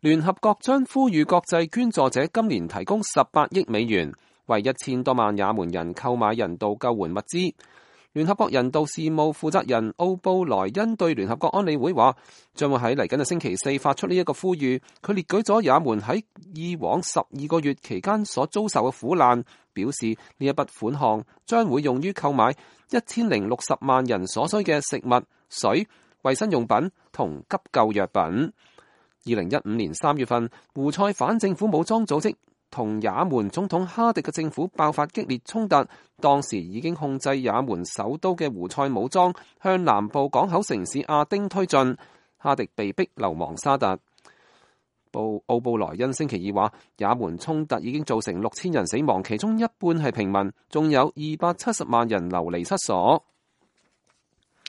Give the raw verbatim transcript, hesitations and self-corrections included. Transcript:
聯合國將呼籲國際捐助者今年提供十八億美元，為一千多萬也門人購買人道救援物資。聯合國人道事務負責人奧布萊恩對聯合國安理會話，將會喺嚟緊嘅星期四發出呢一個呼籲。佢列舉咗也門喺以往十二個月期間所遭受嘅苦難，表示呢一筆款項將會用於購買一千零六十萬人所需嘅食物、水、衛生用品同急救藥品。二零一五年三月份，胡塞反政府武裝組織同也門總統哈迪嘅政府爆發激烈衝突，當時已經控制也門首都嘅胡塞武裝向南部港口城市亞丁推進，哈迪被逼流亡沙特。布奧布萊恩星期二話，也門衝突已經造成六千人死亡，其中一半係平民，仲有二百七十萬人流離失所。